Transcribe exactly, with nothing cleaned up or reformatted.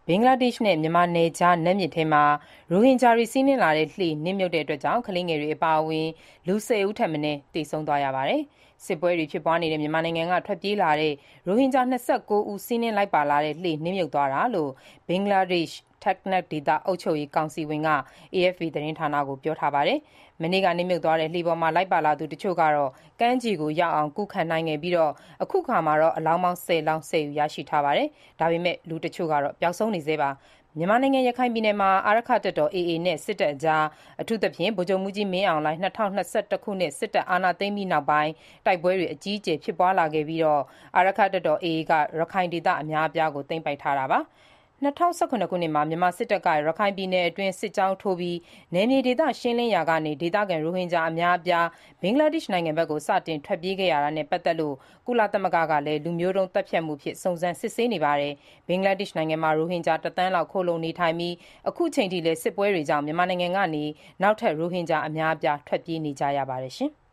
ဘင်္ဂလားဒေ့ရှ်နဲ့မြန်မာနယ်ခြားနတ်မြစ်ထဲမှာရိုဟင်ဂျာတွေစီးနင်းလာတဲ့လှေနစ်မြုပ်တဲ့အတွက်ကြောင့်ကလေးငယ်တွေအပါအဝင်လူ၁၀ဦးထက်မနည်းသေဆုံးသွားရပါတယ်။စစ်ပွဲတွေဖြစ်ပွားနေတဲ့မြန်မာနိုင်ငံကထွက်ပြေးလာတဲ့ရိုဟင်ဂျာ၂၉ဦးစီးနင်းလိုက်ပါလာတဲ့လှေနစ်မြုပ်သွားတာလို့ဘင်္ဂလားဒေ့ရှ်Teknaf ဒေသအုပ်ချုပ်ရေးကောင်စီဝင်က အေအက်ဖ်ပီ သတင်းဌာနကိုပြောထားပါတယ်။မနေ့ကနစ်မြုပ်သွားတဲ့လှေပေါ်မှာလိုက်ပါလာသူတချို့ကတော့ကမ်းခြေကိုရောက်အောင်ကူးခပ်နိုင်ခဲ့ပြီးအခုအခါမှာတော့အလောင်းပေါင်း၁၀လောင်း၁၀ဦးရရှိထားပါတယ်။ဒါပေမဲ့လူတချို့ကတော့ပျောက်ဆုံးနေဆဲပါ။မြန်မာနိုင်ငံရခိုင်ပြည်နယ်မှာအာရက္ခတပ်တော် အေအေနဲ့စစ်တပ်အကြားအထူးသဖြင့်ဗိုလ်ချုပ်မှူးကြီးမင်းအောင်လှိုင်၂၀၂၁ခုနှစ်စစ်တပ်အာဏာသိမ်းပြီးနောက်ပိုင်းတိုက်ပွဲတွေအကြီးအကျယ်ဖြစ်ပွားလာခဲ့ပြီးအာရက္ခတပ်တော် အေအေကရခိုင်ဒေသအများအပြားကိုသိမ်းပိုက်ထားတာပါ။၂၀၁၇ခုနှစ်မှာမြန်မာစစ်တပ်ကရခိုင်ပြည်နယ်အတွင်းစစ်ကြောင်းထိုးပြီးနယ်မြေဒေသရှင်းလင်းရာကနေဒေသခံရိုဟင်ဂျာအများအပြားဘင်္ဂလားဒေ့ရှ်နိုင်ငံဘက်ကိုစတင်ထွက်ပြေးခဲ့ရတာနဲ့ပတ်သက်လို့ကုလသမဂ္ဂကလည်းလူမျိုးတုံးသတ်ဖြတ်မှုအဖြစ်စုံစမ်းစစ်ဆေးနေပါတယ်။ဘင်္ဂလားဒေ့ရှ်နိုင်ငံမှာရိုဟင်ဂျာတစ်သန်းလောက်ခိုလှုံနေထိုင်ပြီးအခုချိန်ထိလည်းစစ်ပွဲတွေကြောင့်မြန်မာနိုင်ငံကနေနောက်ထပ်ရိုဟင်ဂျာအများအပြားထွက်ပြေးနေကြရပါတယ်ရှင်။